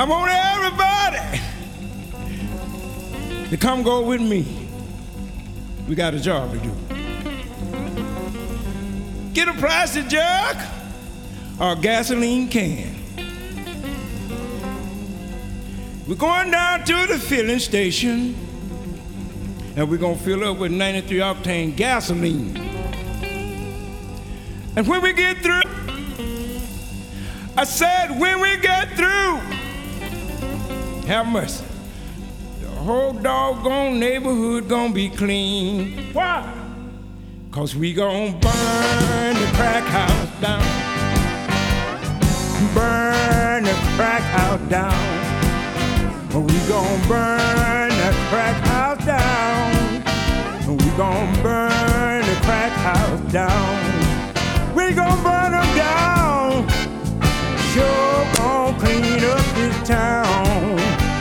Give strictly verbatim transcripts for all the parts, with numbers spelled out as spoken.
I want everybody to come go with me. We got a job to do. Get a plastic jug or a gasoline can. We're going down to the filling station and we're gonna fill up with ninety-three octane gasoline. And when we get through, I said when we get through, have mercy, the whole doggone neighborhood gonna be clean. Why? Cause we gonna burn the crack house down. Burn the crack house down. We gon' burn the crack house down. We gon' burn the crack house down. We gon' burn them down. Sure gon' clean up this town.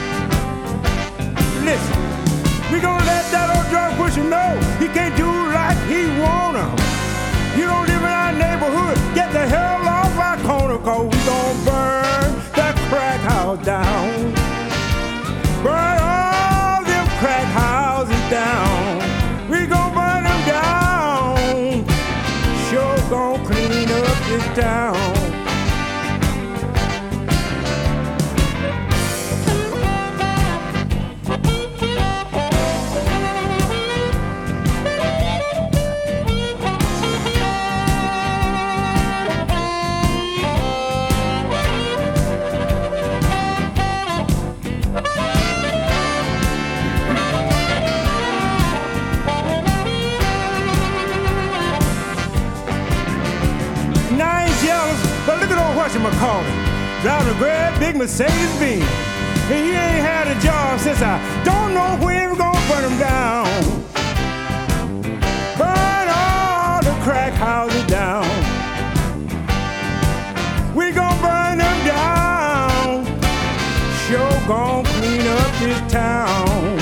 Listen, we gon' let that old drug pusher know he can't do like he wanna. You don't live in our neighborhood, get the hell off our corner, cause we gon' burn that crack house down. Burn all them crack houses down. We gon' burn them down. Sure gon' clean up this town. McCauley, driving a great big Mercedes Benz. And he ain't had a job since I don't know when we're gonna burn him down. Burn all the crack houses down. We gon' burn them down. Sure gon' clean up this town.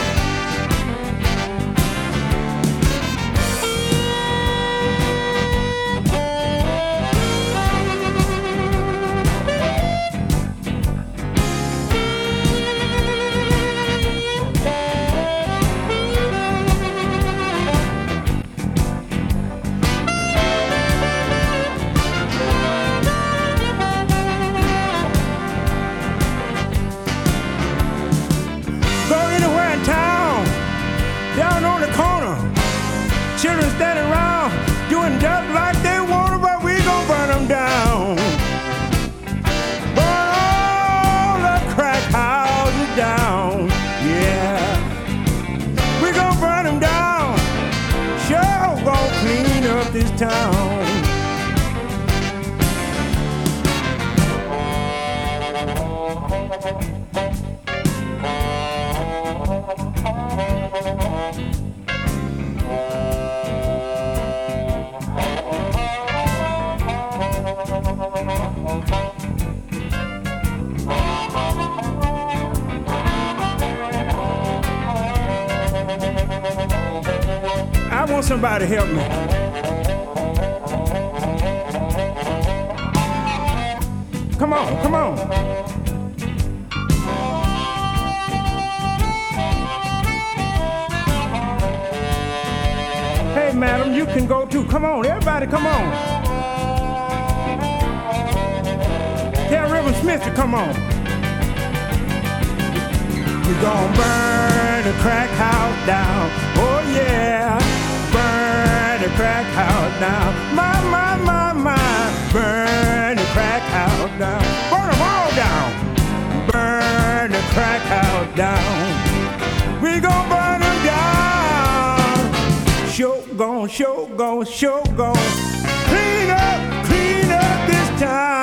Children standing around doing just like they want, but we gon' burn them down. Burn all the crack houses down, yeah. We gon' burn them down. Sure gon' clean up this town. I want somebody to help me. Come on, come on. Hey, madam, you can go too. Come on, everybody, come on. Tell Reverend Smith to come on. We gon' burn the crack house down. Oh yeah, burn the crack house down. My, my, my, my, burn the crack house down. Burn them all down. Burn the crack house down. We gon' burn them down. Sure gon', sure gon', sure gon' clean up, clean up this town.